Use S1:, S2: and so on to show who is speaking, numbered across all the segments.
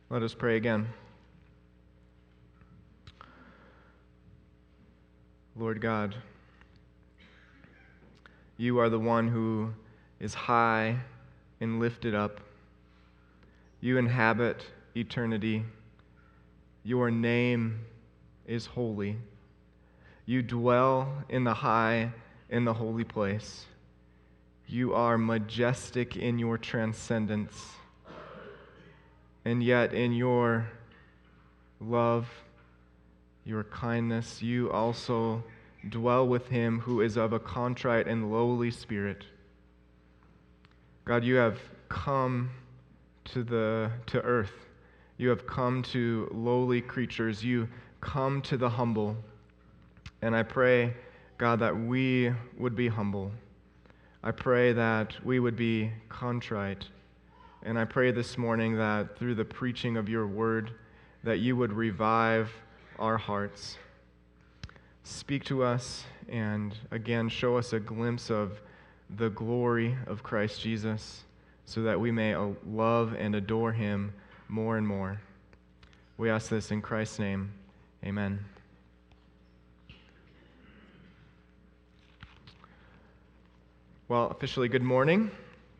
S1: Let us pray again. Lord God, you are the one who is high and lifted up. You inhabit eternity. Your name is holy. You dwell in the high and the holy place. You are majestic in your transcendence. And yet in your love, your kindness, you also dwell with him who is of a contrite and lowly spirit. God, you have come to earth. You have come to lowly creatures. You come to the humble. And I pray, God, that we would be humble. I pray that we would be contrite. And I pray this morning that through the preaching of your word, that you would revive our hearts. Speak to us and again show us a glimpse of the glory of Christ Jesus so that we may love and adore him more and more. We ask this in Christ's name. Amen. Well, officially good morning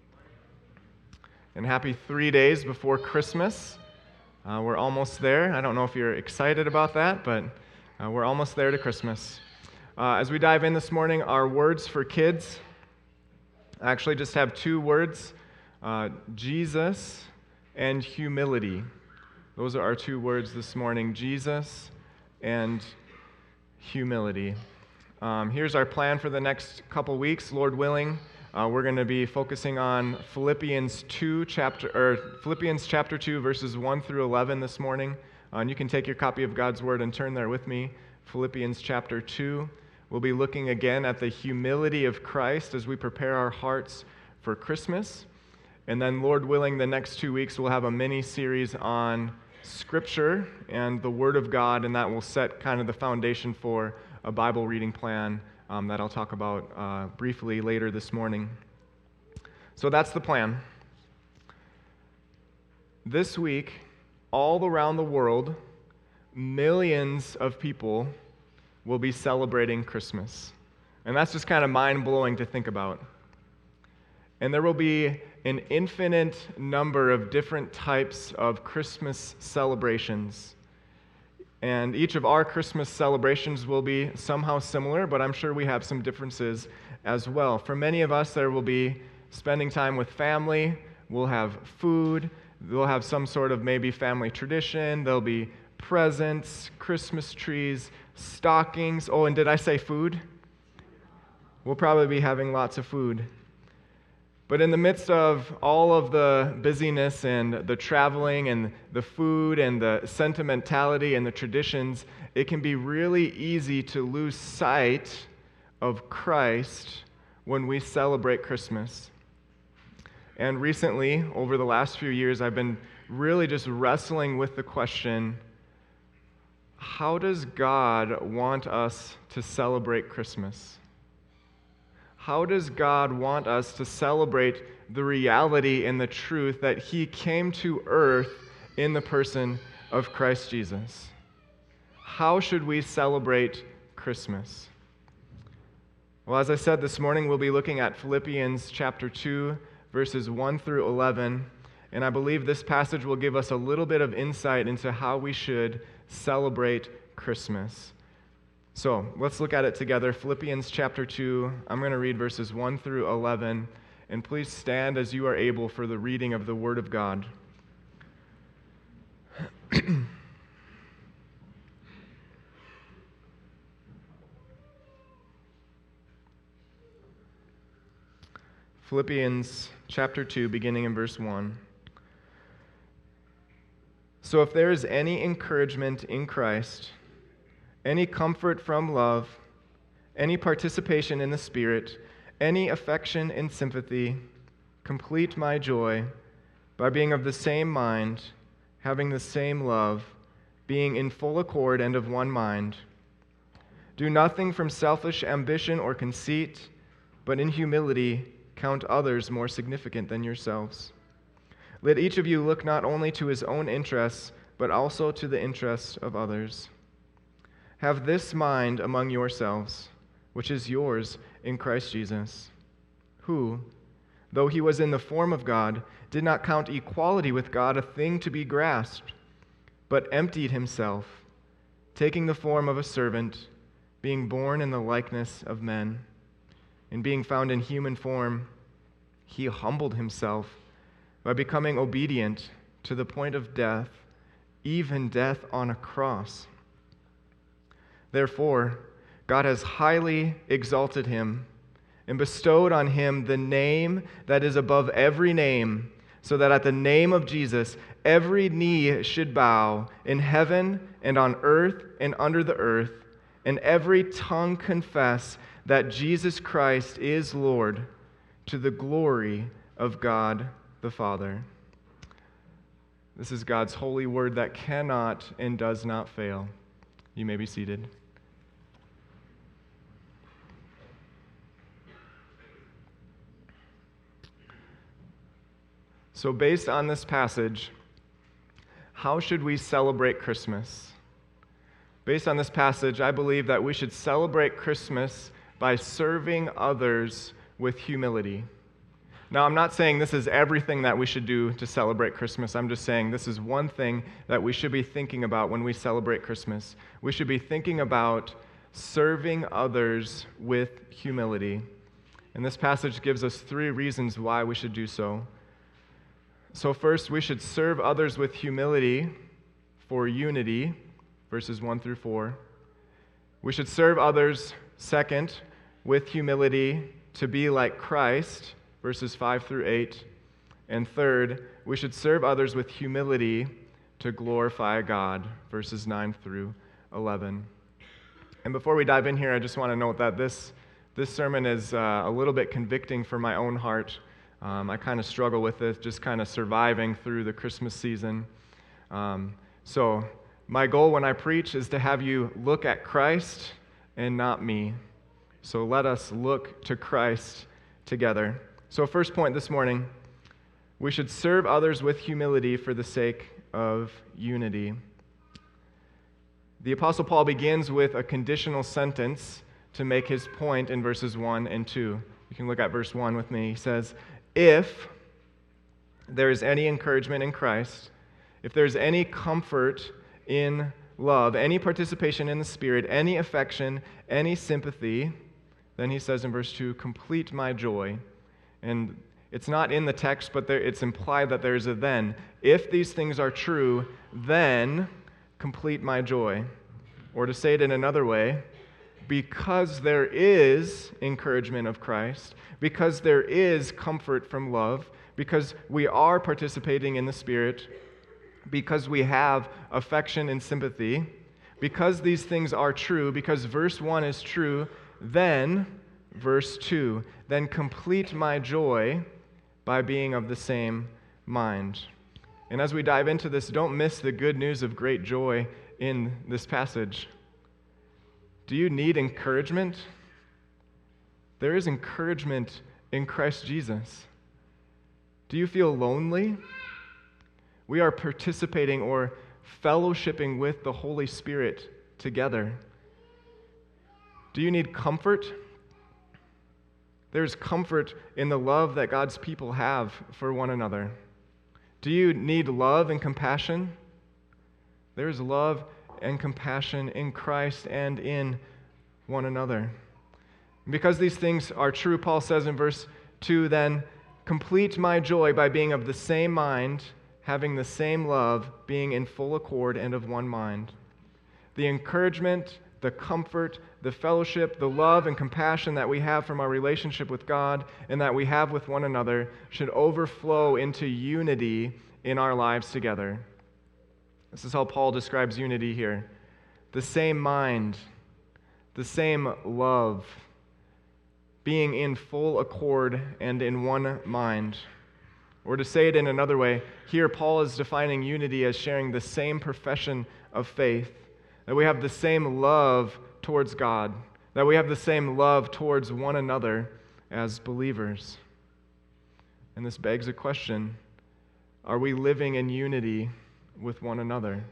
S1: and happy 3 days before Christmas. We're almost there. I don't know if you're excited about that, but we're almost there to Christmas. As we dive in this morning, our words for kids, I actually just have two words, Jesus and humility. Those are our two words this morning, Jesus and humility. Here's our plan for the next couple weeks, Lord willing. We're going to be focusing on Philippians chapter 2, verses 1 through 11 this morning. And you can take your copy of God's Word and turn there with me. Philippians chapter 2. We'll be looking again at the humility of Christ as we prepare our hearts for Christmas. And then, Lord willing, the next 2 weeks we'll have a mini-series on Scripture and the Word of God, and that will set kind of the foundation for a Bible reading plan that I'll talk about briefly later this morning. So that's the plan. This week, all around the world, millions of people will be celebrating Christmas. And that's just kind of mind-blowing to think about. And there will be an infinite number of different types of Christmas celebrations. And each of our Christmas celebrations will be somehow similar, but I'm sure we have some differences as well. For many of us, there will be spending time with family. We'll have food. We'll have some sort of maybe family tradition. There'll be presents, Christmas trees, stockings. Oh, and did I say food? We'll probably be having lots of food. But in the midst of all of the busyness and the traveling and the food and the sentimentality and the traditions, it can be really easy to lose sight of Christ when we celebrate Christmas. And recently, over the last few years, I've been really just wrestling with the question, how does God want us to celebrate Christmas? How does God want us to celebrate the reality and the truth that he came to earth in the person of Christ Jesus? How should we celebrate Christmas? Well, as I said this morning, we'll be looking at Philippians chapter 2, verses 1 through 11, and I believe this passage will give us a little bit of insight into how we should celebrate Christmas. So let's look at it together. Philippians chapter 2, I'm going to read verses 1 through 11, and please stand as you are able for the reading of the Word of God. Philippians chapter 2, beginning in verse 1. So if there is any encouragement in Christ, any comfort from love, any participation in the Spirit, any affection and sympathy, complete my joy by being of the same mind, having the same love, being in full accord and of one mind. Do nothing from selfish ambition or conceit, but in humility count others more significant than yourselves. Let each of you look not only to his own interests, but also to the interests of others. Have this mind among yourselves, which is yours in Christ Jesus, who, though he was in the form of God, did not count equality with God a thing to be grasped, but emptied himself, taking the form of a servant, being born in the likeness of men. And being found in human form, he humbled himself by becoming obedient to the point of death, even death on a cross. Therefore, God has highly exalted him and bestowed on him the name that is above every name, so that at the name of Jesus every knee should bow in heaven and on earth and under the earth, and every tongue confess that Jesus Christ is Lord, to the glory of God the Father. This is God's holy word that cannot and does not fail. You may be seated. So, based on this passage, how should we celebrate Christmas? Based on this passage, I believe that we should celebrate Christmas by serving others with humility. Now, I'm not saying this is everything that we should do to celebrate Christmas. I'm just saying this is one thing that we should be thinking about when we celebrate Christmas. We should be thinking about serving others with humility. And this passage gives us 3 reasons why we should do so. So first, we should serve others with humility for unity, verses 1 through 4. We should serve others, second, with humility to be like Christ, verses 5 through 8. And third, we should serve others with humility to glorify God, verses 9 through 11. And before we dive in here, I just want to note that this sermon is a little bit convicting for my own heart. I kind of struggle with it, just kind of surviving through the Christmas season. So my goal when I preach is to have you look at Christ and not me. So let us look to Christ together. So first point this morning, we should serve others with humility for the sake of unity. The Apostle Paul begins with a conditional sentence to make his point in verses 1 and 2. You can look at verse 1 with me. He says, if there is any encouragement in Christ, if there's any comfort in love, any participation in the Spirit, any affection, any sympathy, then he says in verse 2, complete my joy. And it's not in the text, but it's implied that there's a then. If these things are true, then complete my joy. Or to say it in another way, because there is encouragement of Christ, because there is comfort from love, because we are participating in the Spirit, because we have affection and sympathy, because these things are true, because verse 1 is true, then, verse 2, then complete my joy by being of the same mind. And as we dive into this, don't miss the good news of great joy in this passage. Do you need encouragement? There is encouragement in Christ Jesus. Do you feel lonely? We are participating or fellowshipping with the Holy Spirit together. Do you need comfort? There's comfort in the love that God's people have for one another. Do you need love and compassion? There's love and compassion in Christ and in one another. Because these things are true, Paul says in verse 2, then, complete my joy by being of the same mind, having the same love, being in full accord and of one mind. The encouragement, the comfort, the fellowship, the love and compassion that we have from our relationship with God and that we have with one another should overflow into unity in our lives together. This is how Paul describes unity here. The same mind, the same love, being in full accord and in one mind. Or to say it in another way, here Paul is defining unity as sharing the same profession of faith, that we have the same love towards God, that we have the same love towards one another as believers. And this begs a question. Are we living in unity with one another?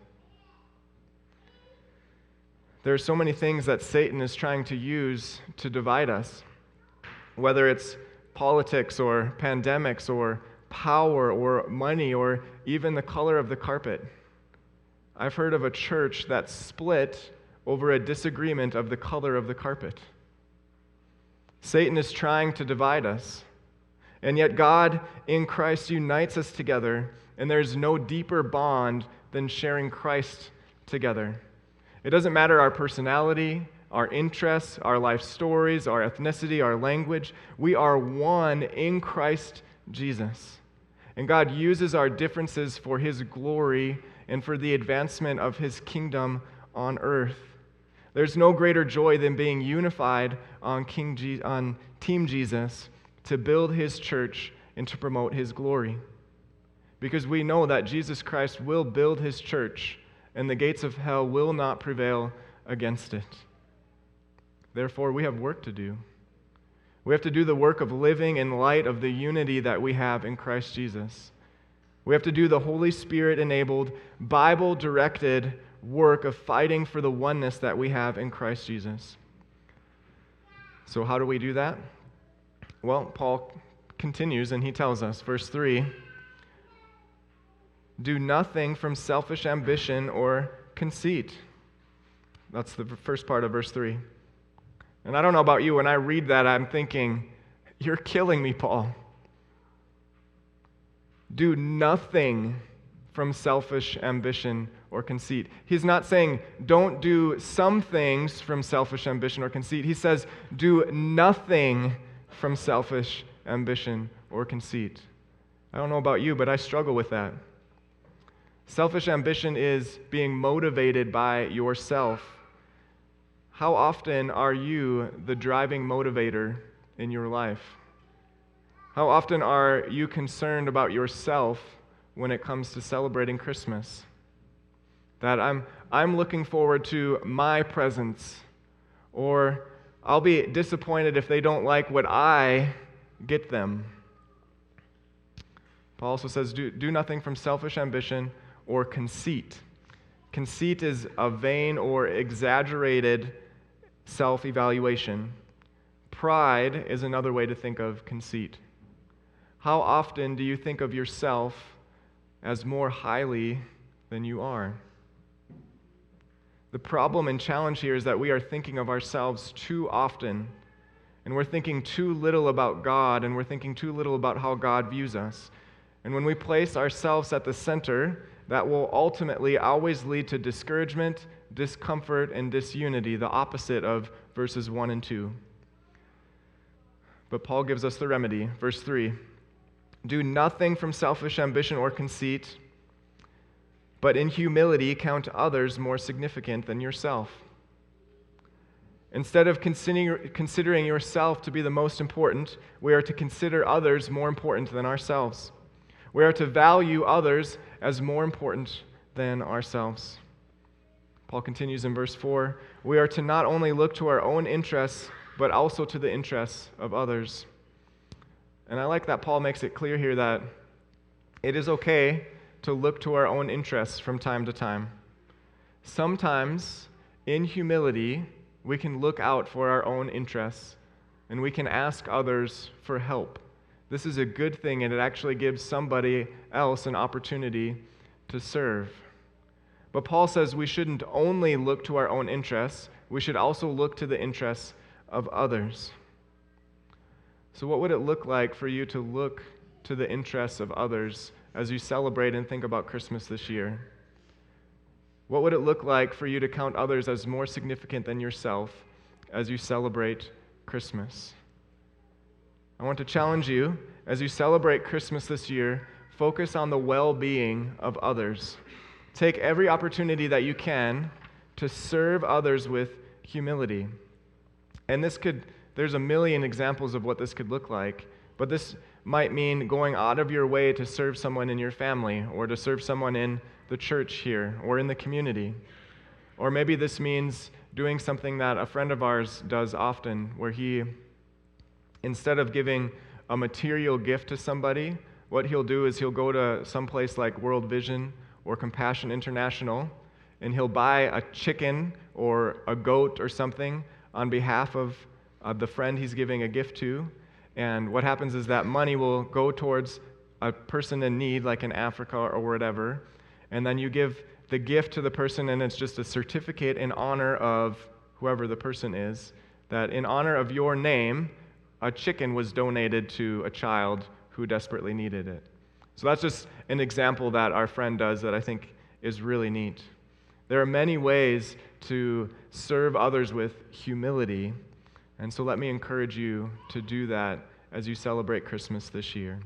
S1: There are so many things that Satan is trying to use to divide us, whether it's politics or pandemics or power or money or even the color of the carpet. I've heard of a church that split over a disagreement of the color of the carpet. Satan is trying to divide us, and yet God in Christ unites us together, and there's no deeper bond than sharing Christ together. It doesn't matter our personality, our interests, our life stories, our ethnicity, our language. We are one in Christ Jesus. And God uses our differences for His glory and for the advancement of His kingdom on earth. There's no greater joy than being unified on Team Jesus to build His church and to promote His glory. Because we know that Jesus Christ will build His church, and the gates of hell will not prevail against it. Therefore, we have work to do. We have to do the work of living in light of the unity that we have in Christ Jesus. We have to do the Holy Spirit-enabled, Bible-directed work of fighting for the oneness that we have in Christ Jesus. So how do we do that? Well, Paul continues and he tells us, verse 3, do nothing from selfish ambition or conceit. That's the first part of verse 3. And I don't know about you, when I read that, I'm thinking, you're killing me, Paul. Do nothing from selfish ambition or conceit. He's not saying don't do some things from selfish ambition or conceit. He says do nothing from selfish ambition or conceit. I don't know about you, but I struggle with that. Selfish ambition is being motivated by yourself. How often are you the driving motivator in your life? How often are you concerned about yourself when it comes to celebrating Christmas? That I'm looking forward to my presents, or I'll be disappointed if they don't like what I get them. Paul also says, do nothing from selfish ambition or conceit. Conceit is a vain or exaggerated self-evaluation. Pride is another way to think of conceit. How often do you think of yourself as more highly than you are? The problem and challenge here is that we are thinking of ourselves too often, and we're thinking too little about God, and we're thinking too little about how God views us. And when we place ourselves at the center, that will ultimately always lead to discouragement, discomfort, and disunity, the opposite of verses 1 and 2. But Paul gives us the remedy. Verse 3, do nothing from selfish ambition or conceit, but in humility count others more significant than yourself. Instead of considering yourself to be the most important, we are to consider others more important than ourselves. We are to value others as more important than ourselves. Paul continues in verse 4, we are to not only look to our own interests, but also to the interests of others. And I like that Paul makes it clear here that it is okay to look to our own interests from time to time. Sometimes, in humility, we can look out for our own interests, and we can ask others for help. This is a good thing, and it actually gives somebody else an opportunity to serve. But Paul says we shouldn't only look to our own interests, we should also look to the interests of others. So what would it look like for you to look to the interests of others as you celebrate and think about Christmas this year? What would it look like for you to count others as more significant than yourself as you celebrate Christmas? I want to challenge you, as you celebrate Christmas this year, focus on the well-being of others. Take every opportunity that you can to serve others with humility. And there's a million examples of what this could look like, but this might mean going out of your way to serve someone in your family, or to serve someone in the church here, or in the community. Or maybe this means doing something that a friend of ours does often, where he, instead of giving a material gift to somebody, what he'll do is he'll go to some place like World Vision or Compassion International, and he'll buy a chicken or a goat or something on behalf of the friend he's giving a gift to. And what happens is that money will go towards a person in need, like in Africa or whatever, and then you give the gift to the person, and it's just a certificate in honor of whoever the person is, that in honor of your name, a chicken was donated to a child who desperately needed it. So that's just an example that our friend does that I think is really neat. There are many ways to serve others with humility, and so let me encourage you to do that as you celebrate Christmas this year.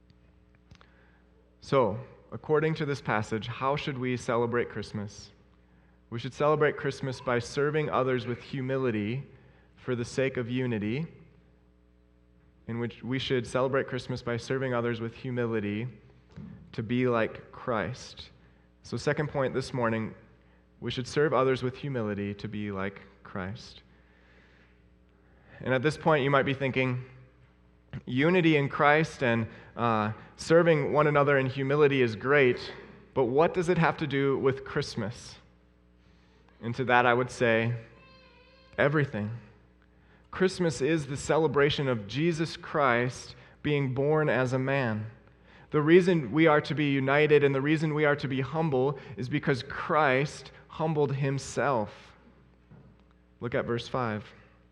S1: So, according to this passage, how should we celebrate Christmas? We should celebrate Christmas by serving others with humility for the sake of unity, in which we should celebrate Christmas by serving others with humility to be like Christ. So, second point this morning, we should serve others with humility to be like Christ. And at this point, you might be thinking, unity in Christ and serving one another in humility is great, but what does it have to do with Christmas? And to that I would say, everything. Christmas is the celebration of Jesus Christ being born as a man. The reason we are to be united and the reason we are to be humble is because Christ humbled himself. Look at verse 5.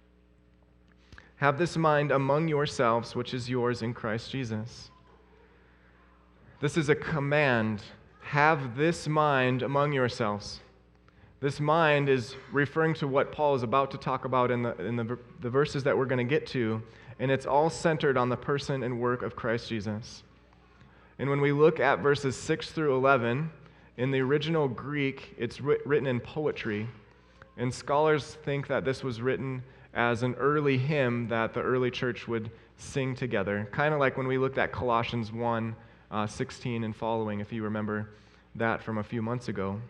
S1: Have this mind among yourselves, which is yours in Christ Jesus. This is a command. Have this mind among yourselves. This mind is referring to what Paul is about to talk about in the verses that we're going to get to, and it's all centered on the person and work of Christ Jesus. And when we look at verses 6 through 11, in the original Greek, it's written in poetry, and scholars think that this was written as an early hymn that the early church would sing together, kind of like when we looked at Colossians 1:16 and following, if you remember that from a few months ago.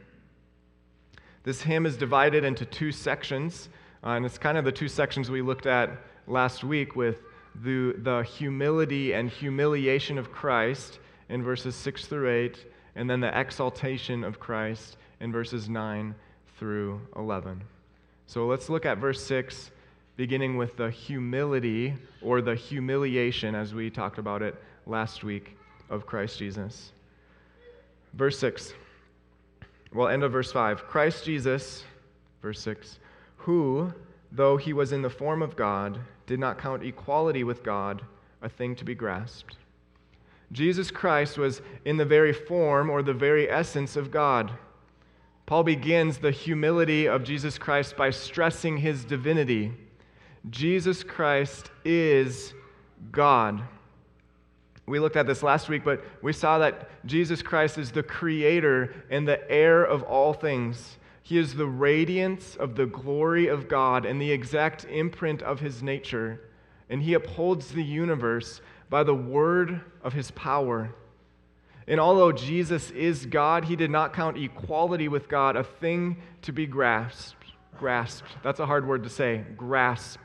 S1: This hymn is divided into two sections, and it's kind of the two sections we looked at last week with the humility and humiliation of Christ in verses 6 through 8, and then the exaltation of Christ in verses 9 through 11. So let's look at verse 6, beginning with the humility or the humiliation, as we talked about it last week, of Christ Jesus. Verse 6. Well, end of verse 5. Christ Jesus, verse 6, who, though he was in the form of God, did not count equality with God a thing to be grasped. Jesus Christ was in the very form or the very essence of God. Paul begins the humility of Jesus Christ by stressing his divinity. Jesus Christ is God. We looked at this last week, but we saw that Jesus Christ is the creator and the heir of all things. He is the radiance of the glory of God and the exact imprint of his nature, and he upholds the universe by the word of his power. And although Jesus is God, he did not count equality with God a thing to be grasped. That's a hard word to say, grasped.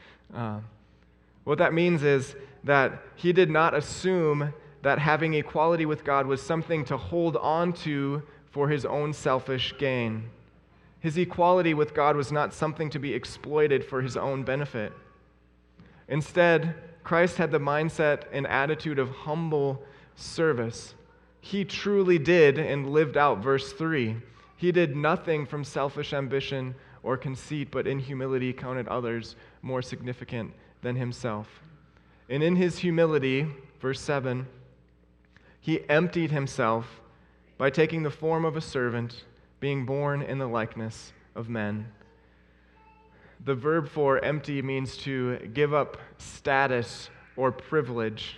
S1: What that means is that he did not assume that having equality with God was something to hold on to for his own selfish gain. His equality with God was not something to be exploited for his own benefit. Instead, Christ had the mindset and attitude of humble service. He truly did and lived out verse 3. He did nothing from selfish ambition or conceit, but in humility counted others more significant than himself. And in his humility, verse 7, he emptied himself by taking the form of a servant, being born in the likeness of men. The verb for empty means to give up status or privilege.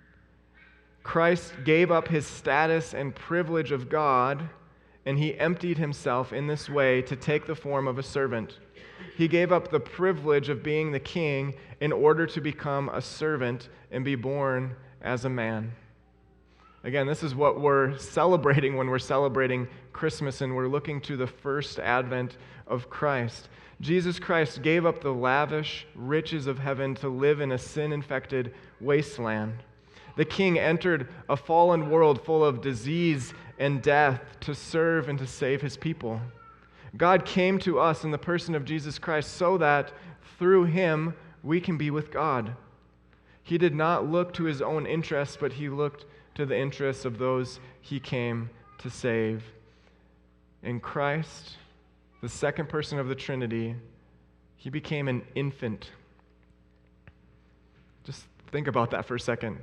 S1: Christ gave up his status and privilege of God, and he emptied himself in this way to take the form of a servant. He gave up the privilege of being the king in order to become a servant and be born as a man. Again, this is what we're celebrating when we're celebrating Christmas and we're looking to the first advent of Christ. Jesus Christ gave up the lavish riches of heaven to live in a sin-infected wasteland. The King entered a fallen world full of disease and death to serve and to save his people. God came to us in the person of Jesus Christ so that through him we can be with God. He did not look to his own interests, but he looked to the interests of those he came to save. In Christ, the second person of the Trinity, he became an infant. Just think about that for a second.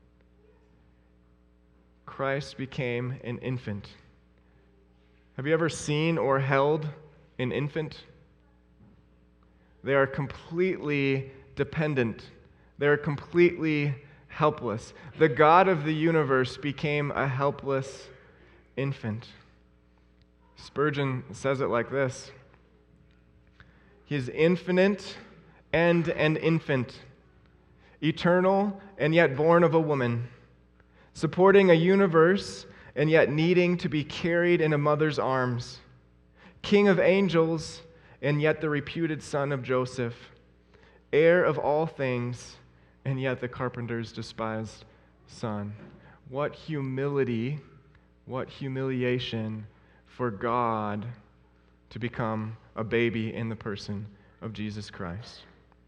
S1: Christ became an infant. Have you ever seen or held an infant? They are completely dependent. They are completely helpless. The God of the universe became a helpless infant. Spurgeon says it like this: He is infinite and an infant, eternal and yet born of a woman, supporting a universe and yet needing to be carried in a mother's arms, king of angels and yet the reputed son of Joseph, heir of all things and yet the carpenter's despised son. What humility, what humiliation for God to become a baby in the person of Jesus Christ.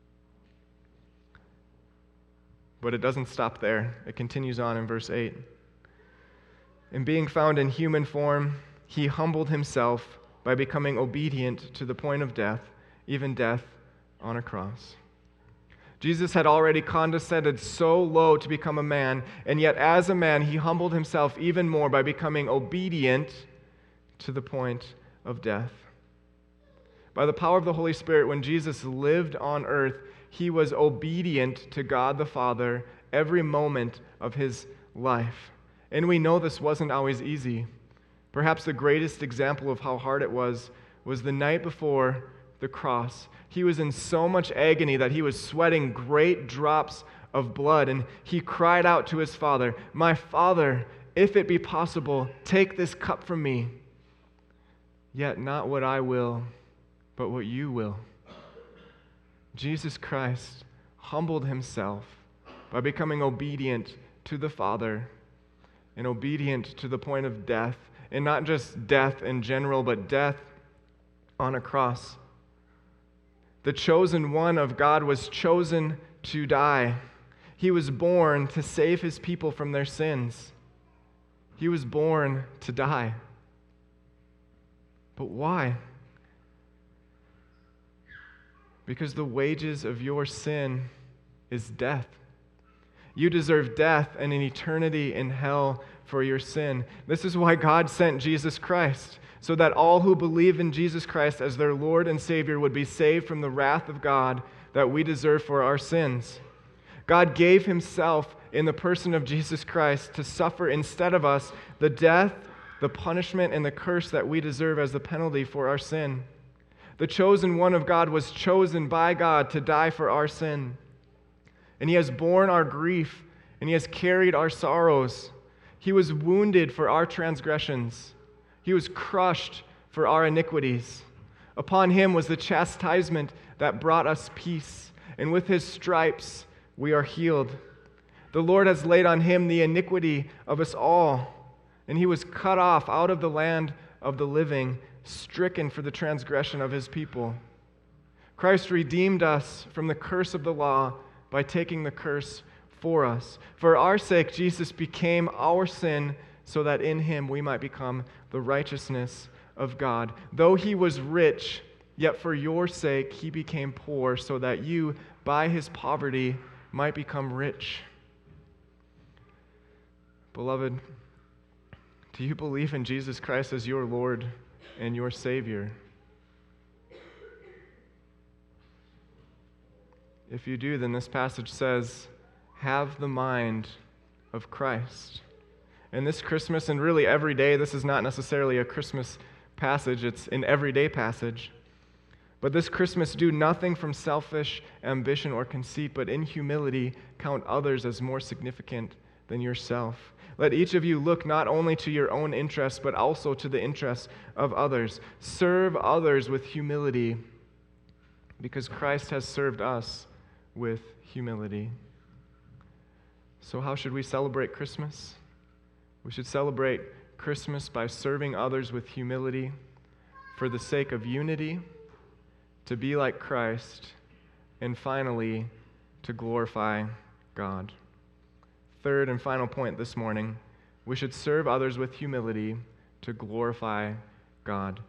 S1: But it doesn't stop there. It continues on in verse 8. And being found in human form, he humbled himself by becoming obedient to the point of death, even death on a cross. Jesus had already condescended so low to become a man, and yet as a man, he humbled himself even more by becoming obedient to the point of death. By the power of the Holy Spirit, when Jesus lived on earth, he was obedient to God the Father every moment of his life. And we know this wasn't always easy. Perhaps the greatest example of how hard it was the night before the cross. He was in so much agony that he was sweating great drops of blood, and he cried out to his Father, "My Father, if it be possible, take this cup from me. Yet not what I will, but what you will." Jesus Christ humbled himself by becoming obedient to the Father and obedient to the point of death, and not just death in general, but death on a cross. The chosen one of God was chosen to die. He was born to save his people from their sins. He was born to die. But why? Because the wages of your sin is death. You deserve death and an eternity in hell for your sin. This is why God sent Jesus Christ, so that all who believe in Jesus Christ as their Lord and Savior would be saved from the wrath of God that we deserve for our sins. God gave himself in the person of Jesus Christ to suffer instead of us the death, the punishment, and the curse that we deserve as the penalty for our sin. The chosen one of God was chosen by God to die for our sin. And he has borne our grief, and he has carried our sorrows. He was wounded for our transgressions. He was crushed for our iniquities. Upon him was the chastisement that brought us peace, and with his stripes we are healed. The Lord has laid on him the iniquity of us all, and he was cut off out of the land of the living, stricken for the transgression of his people. Christ redeemed us from the curse of the law by taking the curse for us. For our sake, Jesus became our sin so that in him we might become the righteousness of God. Though he was rich, yet for your sake he became poor so that you, by his poverty, might become rich. Beloved, do you believe in Jesus Christ as your Lord and your Savior? If you do, then this passage says, have the mind of Christ. And this Christmas, and really every day, this is not necessarily a Christmas passage, it's an everyday passage. But this Christmas, do nothing from selfish ambition or conceit, but in humility count others as more significant than yourself. Let each of you look not only to your own interests, but also to the interests of others. Serve others with humility, because Christ has served us with humility. So how should we celebrate Christmas? We should celebrate Christmas by serving others with humility for the sake of unity, to be like Christ, and finally, to glorify God. Third and final point this morning, we should serve others with humility to glorify God.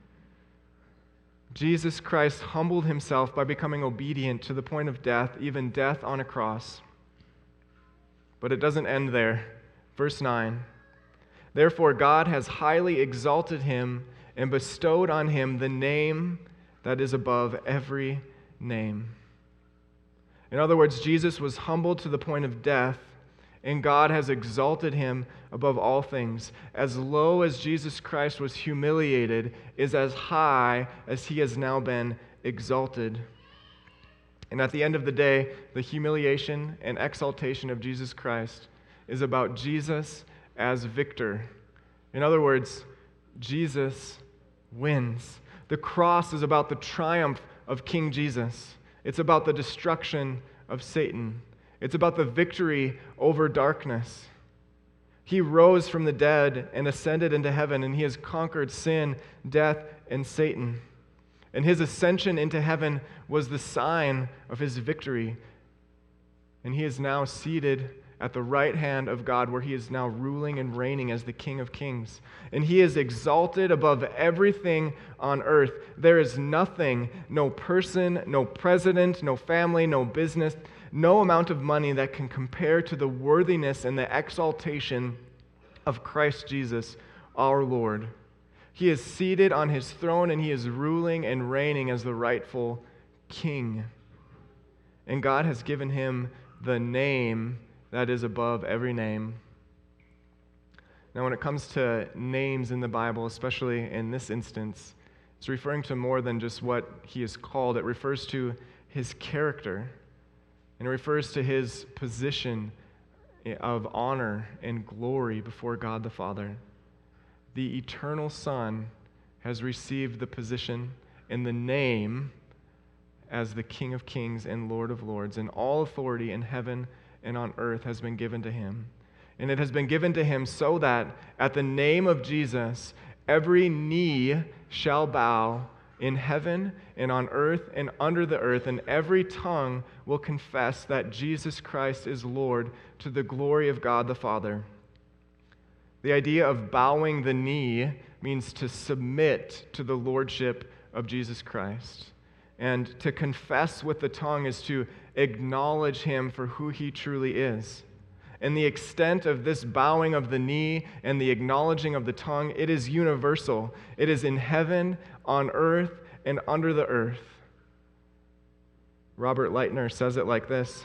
S1: Jesus Christ humbled himself by becoming obedient to the point of death, even death on a cross. But it doesn't end there. Verse 9, therefore God has highly exalted him and bestowed on him the name that is above every name. In other words, Jesus was humbled to the point of death, and God has exalted him above all things. As low as Jesus Christ was humiliated is as high as he has now been exalted. And at the end of the day, the humiliation and exaltation of Jesus Christ is about Jesus as victor. In other words, Jesus wins. The cross is about the triumph of King Jesus. It's about the destruction of Satan. It's about the victory over darkness. He rose from the dead and ascended into heaven, and he has conquered sin, death, and Satan. And his ascension into heaven was the sign of his victory. And he is now seated at the right hand of God, where he is now ruling and reigning as the King of Kings. And he is exalted above everything on earth. There is nothing, no person, no president, no family, no business, no amount of money that can compare to the worthiness and the exaltation of Christ Jesus, our Lord. He is seated on his throne, and he is ruling and reigning as the rightful King. And God has given him the name that is above every name. Now, when it comes to names in the Bible, especially in this instance, it's referring to more than just what he is called. It refers to his character, and it refers to his position of honor and glory before God the Father. The eternal Son has received the position and the name as the King of Kings and Lord of Lords, and all authority in heaven and on earth has been given to him. And it has been given to him so that at the name of Jesus, every knee shall bow in heaven and on earth and under the earth, and every tongue will confess that Jesus Christ is Lord, to the glory of God the Father. The idea of bowing the knee means to submit to the lordship of Jesus Christ. And to confess with the tongue is to acknowledge him for who he truly is. And the extent of this bowing of the knee and the acknowledging of the tongue, it is universal. It is in heaven, on earth, and under the earth. Robert Lightner says it like this: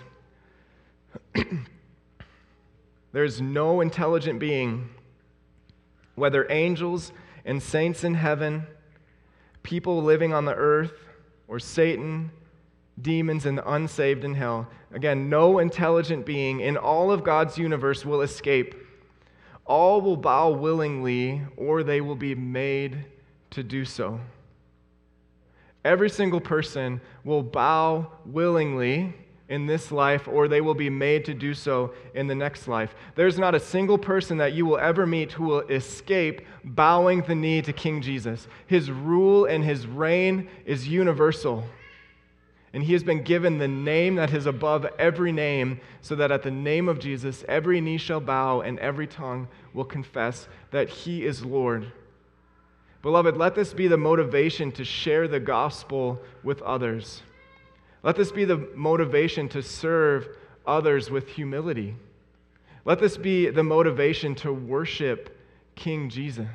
S1: there's no intelligent being, whether angels and saints in heaven, people living on the earth, or Satan, demons, and the unsaved in hell. Again, no intelligent being in all of God's universe will escape. All will bow willingly, or they will be made to do so. Every single person will bow willingly in this life, or they will be made to do so in the next life. There's not a single person that you will ever meet who will escape bowing the knee to King Jesus. His rule and his reign is universal. And he has been given the name that is above every name, so that at the name of Jesus, every knee shall bow and every tongue will confess that he is Lord. Beloved, let this be the motivation to share the gospel with others. Let this be the motivation to serve others with humility. Let this be the motivation to worship King Jesus.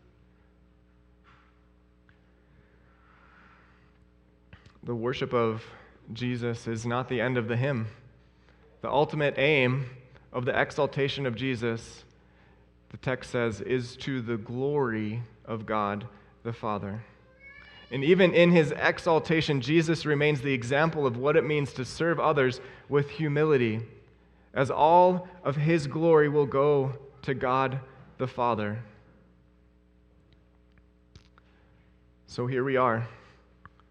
S1: The worship of Jesus is not the end of the hymn. The ultimate aim of the exaltation of Jesus, the text says, is to the glory of God the Father. And even in his exaltation, Jesus remains the example of what it means to serve others with humility, as all of his glory will go to God the Father. So here we are,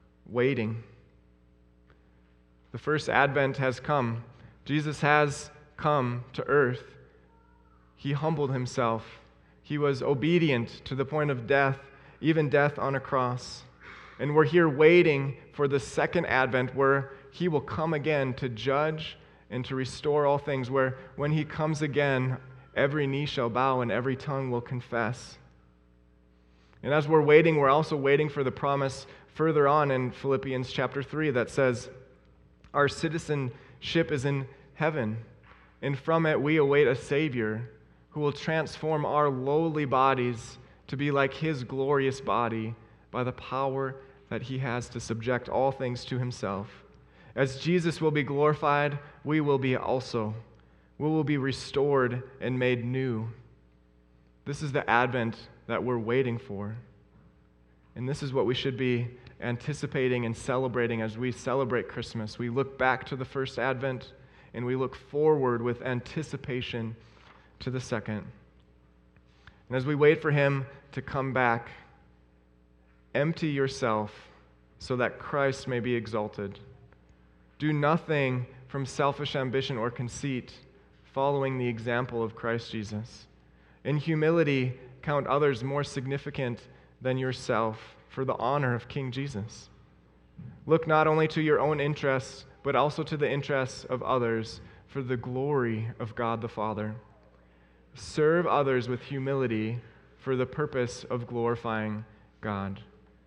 S1: waiting. The first Advent has come. Jesus has come to earth, he humbled himself. He was obedient to the point of death, even death on a cross. And we're here waiting for the second advent where he will come again to judge and to restore all things, where when he comes again, every knee shall bow and every tongue will confess. And as we're waiting, we're also waiting for the promise further on in Philippians chapter 3 that says, our citizenship is in heaven, and from it we await a Savior who will transform our lowly bodies to be like his glorious body by the power that he has to subject all things to himself. As Jesus will be glorified, we will be also. We will be restored and made new. This is the advent that we're waiting for. And this is what we should be anticipating and celebrating as we celebrate Christmas. We look back to the first advent and we look forward with anticipation to the second. And as we wait for him to come back, empty yourself so that Christ may be exalted. Do nothing from selfish ambition or conceit, following the example of Christ Jesus. In humility, count others more significant than yourself for the honor of King Jesus. Look not only to your own interests, but also to the interests of others for the glory of God the Father. Serve others with humility for the purpose of glorifying God.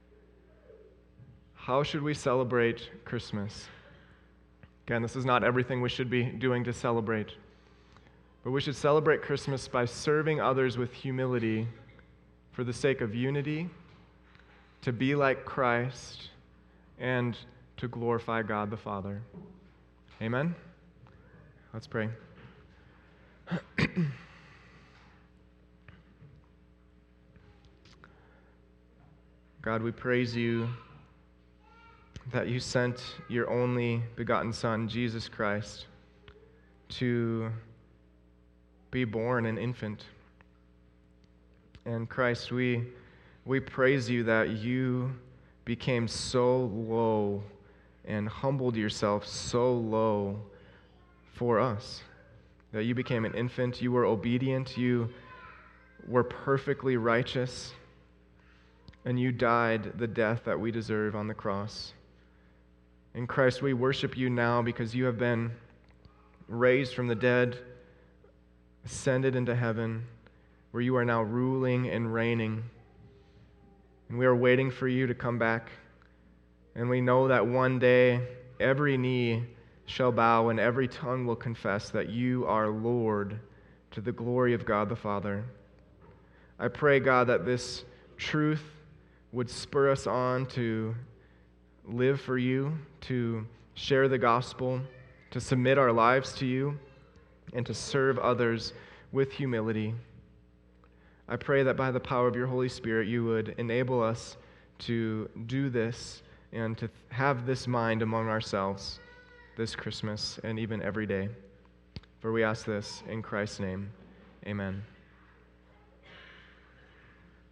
S1: How should we celebrate Christmas? Again, this is not everything we should be doing to celebrate, but we should celebrate Christmas by serving others with humility for the sake of unity, to be like Christ, and to glorify God the Father. Amen? Let's pray. God, we praise you that you sent your only begotten Son, Jesus Christ, to be born an infant. And Christ, we praise you that you became so low and humbled yourself so low for us, that you became an infant, you were obedient, you were perfectly righteous, and you died the death that we deserve on the cross. In Christ, we worship you now because you have been raised from the dead, ascended into heaven, where you are now ruling and reigning. And we are waiting for you to come back. And we know that one day every knee shall bow and every tongue will confess that you are Lord, to the glory of God the Father. I pray, God, that this truth would spur us on to live for you, to share the gospel, to submit our lives to you, and to serve others with humility. I pray that by the power of your Holy Spirit, you would enable us to do this and to have this mind among ourselves this Christmas and even every day. For we ask this in Christ's name. Amen.